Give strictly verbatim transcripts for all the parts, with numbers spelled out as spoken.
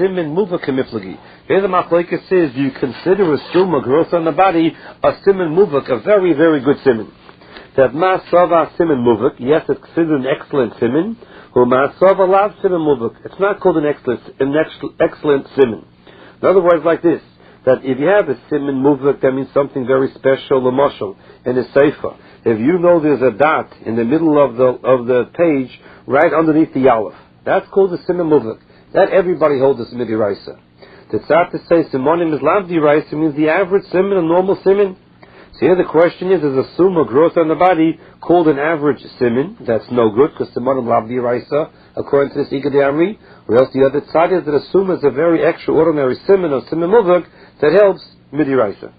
simin muvak kemiflagi. Here the machlokes says, do you consider a suma growth on the body a simin muvak, a very, very good simin? That masava simin muvak, yes, it's considered an excellent simin. Who masava lav simin muvak. It's not called an excellent, an excellent simin. In other words, like this, that if you have a simin muvak, that means something very special, the mashal, and a seifa. If you know there's a dot in the middle of the of the page, right underneath the aleph, that's called a simin muvak. That everybody holds a simin diraisa. The tzad to say simonim is lav diraisa means the average simin, a normal simin. So here the question is, is a suma growth on the body called an average simin? That's no good, because simonim lav diraisa, according to this Ikad Amri. Or else the other tzad is that a suma is a very extraordinary simin or simin muvak that helps midiraisa.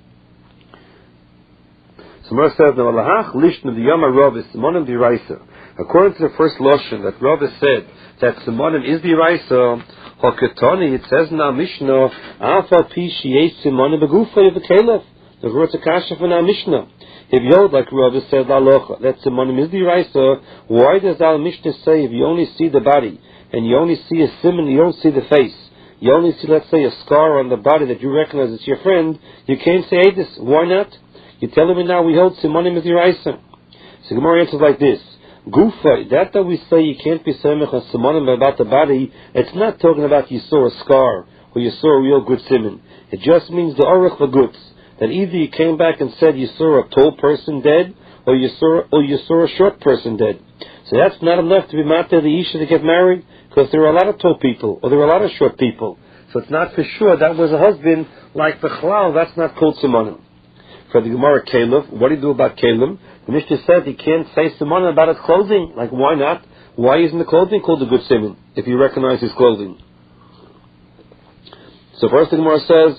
So Mar says, "No lahach lishna diyama Rav is simonim diraisa." According to the first lashon that Rav said that simonim is diraisa, hakatani, it says in our Mishnah, afa pi shiyei simonim begufay v'kelef. The word akasha from our Mishnah. If Yod, like Rav said, lalocha, that simonim is diraisa, why does our Mishnah say if you only see the body and you only see a simon, you don't see the face? You only see, let's say, a scar on the body that you recognize it's your friend, you can't say, hey, this, why not? You're telling me now we hold simonim as diraisa. So Gemara answers like this. Gufa, that that we say you can't be semech on simonim about the body, it's not talking about you saw a scar or you saw a real good simon. It just means the orach v'guts. That either you came back and said you saw a tall person dead or you saw or you saw a short person dead. So that's not enough to be matter the isha to get married, because there are a lot of tall people or there are a lot of short people. So it's not for sure that was a husband like Bechlal. That's not called simonim. For the Gemara Caleb, what do you do about Caleb? The Mishnah says he can't say simonim about his clothing. Like, why not? Why isn't the clothing called a good simon if you recognize his clothing? So first the Gemara says,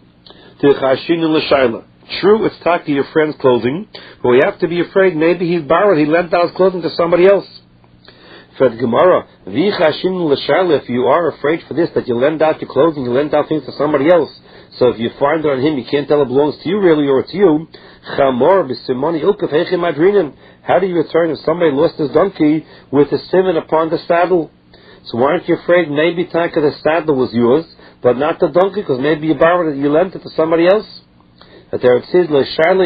true, it's talking to your friend's clothing, but we have to be afraid maybe he borrowed, he lent out his clothing to somebody else. For the Gemara, if you are afraid for this, that you lend out your clothing, you lend out things to somebody else, so if you find it on him, you can't tell it belongs to you really, or it's you. How do you return if somebody lost his donkey with a simon upon the saddle? So why aren't you afraid maybe Taka the saddle was yours, but not the donkey, because maybe you borrowed it, you lent it to somebody else? That there it says,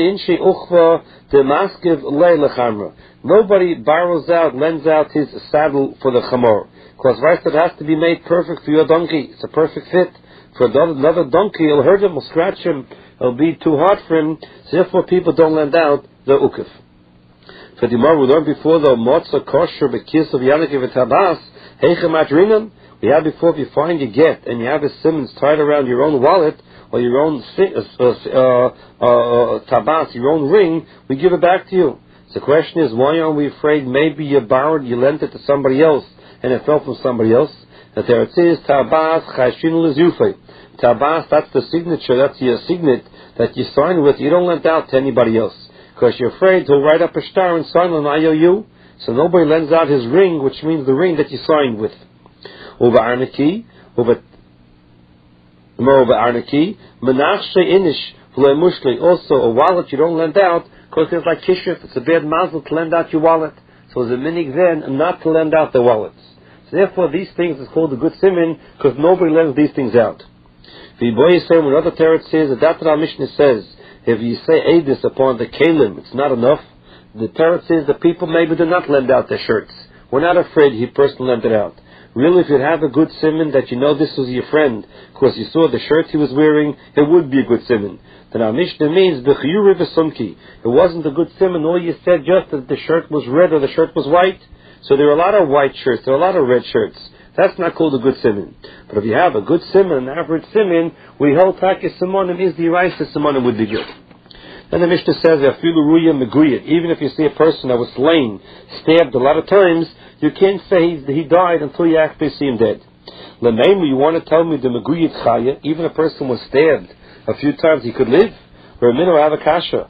nobody borrows out, lends out his saddle for the chamor, because right, it has to be made perfect for your donkey. It's a perfect fit. For another donkey, it'll hurt him, it'll scratch him, it'll be too hard for him. So therefore people don't lend out the ukif. For the Gemara we learned before, the motzah kosher bekis of yanakiv et habas heichem adrinan. We had before, if you find your get and you have a simmons tied around your own wallet or your own uh, uh, uh, uh, tabas, your own ring, we give it back to you. So the question is, why aren't we afraid maybe you borrowed, you lent it to somebody else and it fell from somebody else? That there it says, tabas chashin lezufay. Tabas, that's the signature, that's your signet that you sign with, you don't lend out to anybody else. Because you're afraid he'll write up a star and sign on I O U, so nobody lends out his ring, which means the ring that you signed with. Over Arnaki, over over Arnaki, Menachshe Inish, Vlemushli, also a wallet you don't lend out, because it's like Kishuf, it's a bad mazel to lend out your wallet. So it's a minig then not to lend out the wallets. So therefore these things is called a good simon, because nobody lends these things out. The boy say when another Teretz says that that's what our Mishnah says. If you say Eidus upon the Kalim, it's not enough. The Teretz says the people maybe do not lend out their shirts. We're not afraid he personally lent it out. Really, if you have a good simon that you know this was your friend, because you saw the shirt he was wearing, it would be a good simon. Then our Mishnah means b'chiyuri v'sumki. It wasn't a good simon. All you said just that the shirt was red or the shirt was white. So there are a lot of white shirts, there are a lot of red shirts. That's not called a good simon. But if you have a good simon, an average simon, we hold takis simonim is the eraisa simonim would be good. Then the Mishnah says, even if you see a person that was slain, stabbed a lot of times, you can't say he died until you actually see him dead. L'meimu, you want to tell me the meguyit chaya, even a person was stabbed a few times, he could live? Or a minor avakasha.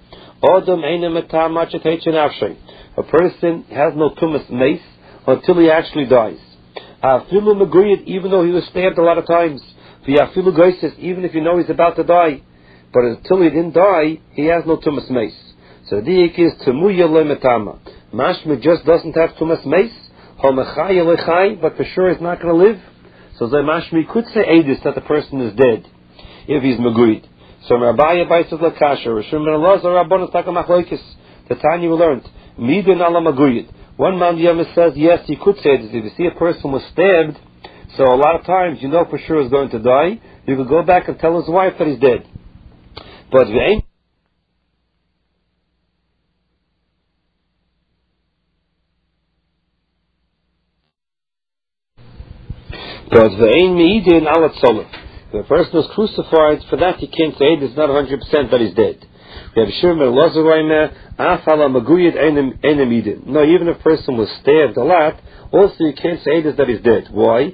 A person has no tumas mace until he actually dies. Afilu meguyit, even though he was stabbed a lot of times. V'afilu goises, even if you know he's about to die. But until he didn't die, he has no tumas mace. So the diik is temuya lemetama. Mashma just doesn't have tumas mace. But for sure he's not going to live. So the mashmi could say edus that the person is dead if he's maguid. So Rabbi Abai says lakasha. Rishon ben Elazar Rabbanon takamachloikis. The Tanya we learned midin ala maguid. One man Yamis says yes, you could say this. If you see a person was stabbed, so a lot of times you know for sure he's going to die. You could go back and tell his wife that he's dead. But the ain't. But the ain meidin alat solid. If a person is crucified, for that you can't say it's not one hundred percent that he's dead. We have Shimon Elazar Reimer, afala maguyid enemidin. No, even if a person was stabbed a lot, also you can't say that he's dead. Why?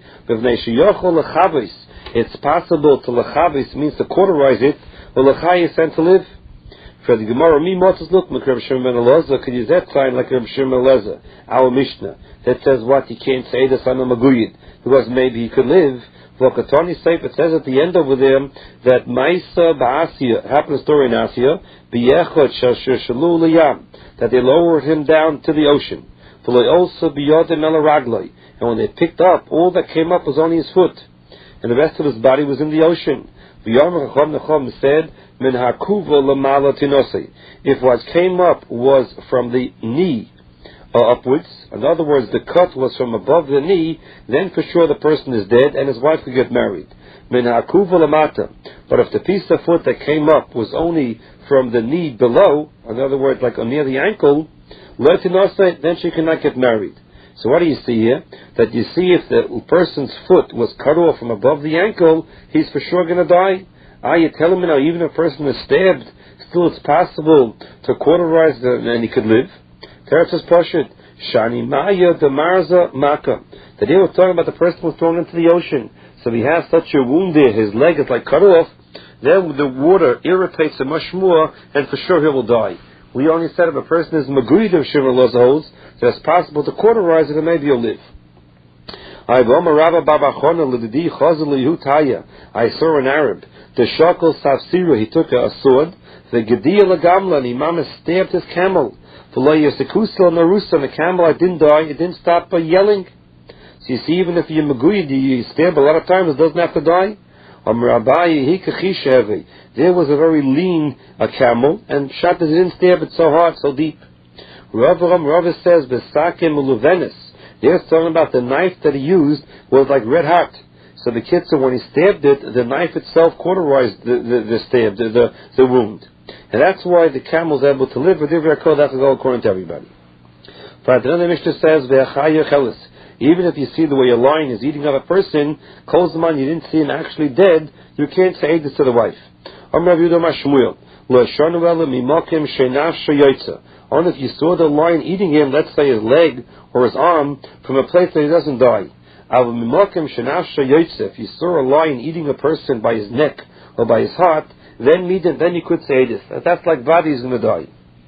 It's possible to lechavis means to cauterize it, or lechayis and to live. For the Gemara, me motzes look, Reb Shimon ben Elazar could use that sign like Reb Shimon ben Elazar, our Mishnah, that says what you can't say this on a maguyid, because maybe he could live. Vokatoni Seif, it says at the end over there that Maisa Ba'asiyah, happened a story in Asiyah, B'yechot Shashalu Liyam, that they lowered him down to the ocean. V'loi also B'yodim Elaragloi, and when they picked up, all that came up was only his foot, and the rest of his body was in the ocean. V'yom Chacham Nechom said, Min Hakuva Lamala Tinosei, if what came up was from the knee Uh, upwards, in other words, the cut was from above the knee, then for sure the person is dead and his wife could get married. Min ha'kuva lamata. But if the piece of foot that came up was only from the knee below, in other words, like near the ankle, then she cannot get married. So what do you see here? That you see if the person's foot was cut off from above the ankle, he's for sure going to die. Ah, you tell him now, even if a person is stabbed, still it's possible to cauterize the, and he could live. Teretz is Pashut, Shani Maya de Marza Maka. That they were talking about the person was thrown into the ocean. So he has such a wound there, his leg is like cut off, then the water irritates him much more, and for sure he will die. We only said if a person is Maguid of Shimon Elazar holds, that it's possible to cauterize it and maybe he'll live. I saw an Arab, the Shakal Safsira, he took a sword, the Gedia Lagamla, and Imam stabbed his camel. And the camel, I didn't die, it didn't stop by yelling. So you see, even if you're Maguyid, you stab a lot of times, it doesn't have to die. There was a very lean a camel, and shot that didn't stab it so hard, so deep. Rava says, they're talking about the knife that he used was like red hot. So the kid said when he stabbed it, the knife itself cauterized the, the, the stab, the, the, the wound. And that's why the camel is able to live with every code that will go according to everybody. But then the Mishnah says, even if you see the way a lion is eating up a person, Kolzman, you didn't see him actually dead, you can't say this to the wife. Only if you saw the lion eating him, let's say his leg or his arm, from a place that he doesn't die. If you saw a lion eating a person by his neck or by his heart, then then you could say this. That's like Vadi is going to die.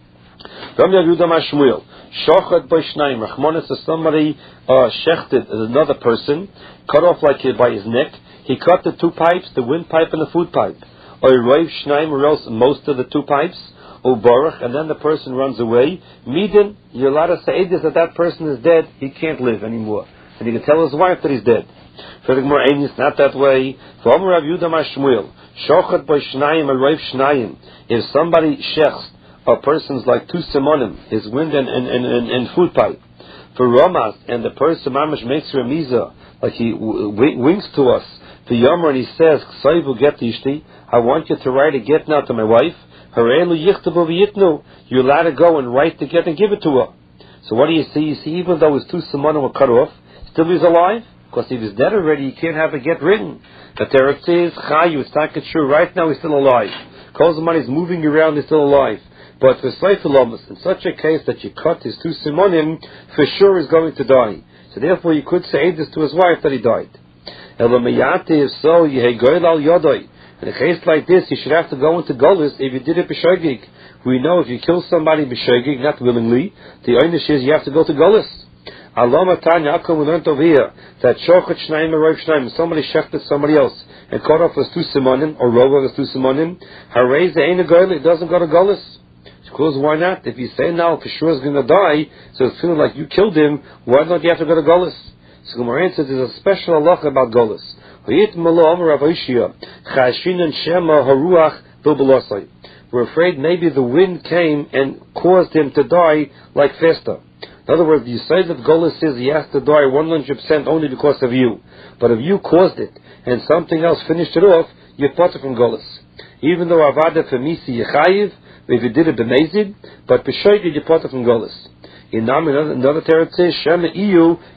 Shochet by Shnaim. Rachmanis is somebody uh, shechted another person, cut off like by his neck. He cut the two pipes, the windpipe and the food pipe. Or Reiv Shnaim, or else most of the two pipes. Or Baruch, and then the person runs away. Midin, you're allowed to say this that that person is dead. He can't live anymore, and he can tell his wife that he's dead. Furthermore, it's not that way. For Rav Yehuda Mashmuel, Shochet by Shnaim or Reiv Shnaim. If somebody shechs a person's like two simonim, his wind and, and, and, and, and food pipe, for Ramas, and the person mamish makes remiza, like he w- w- winks to us, the Yomer, and he says, Ksaivu get ishti, I want you to write a get now to my wife, Harelu yichtabu v'yitnu, you're allowed to go and write the get and give it to her. So what do you see? You see, even though his two simonim were cut off, still he's alive, because if he's dead already, you can't have a get written. But there it says, Chayu, it's not true, right now he's still alive. Kozman is moving around, he's still alive. But for Seifelamas, in such a case that you cut his two simonim, for sure is going to die. So therefore you could say this to his wife that he died. If so, in a case like this, you should have to go into Golis if you did it b'shogig. We know if you kill somebody b'shogig, not willingly, the einish is you have to go to Golis. Alama Tanya, we learned over here that Shochet Shnaim or Rav Shnaim, somebody shechted somebody else and cut off his two simonim, or Rova his two simonim, Harei the ain't a goyim, it doesn't go to Golis. Because why not? If you say now for sure is going to die, so it's feeling like you killed him, why don't you have to go to Golis? So Gemara says there's a special halacha about Golas. We're afraid maybe the wind came and caused him to die like Festa. In other words, you say that Golas says he has to die one hundred percent only because of you. But if you caused it and something else finished it off, you're potter from Golas. Even though Avada for Misi Yechayiv, if you did it b'mezid, but b'shoigid you're potter from Golas. In another, another Torah says, Shema Iyu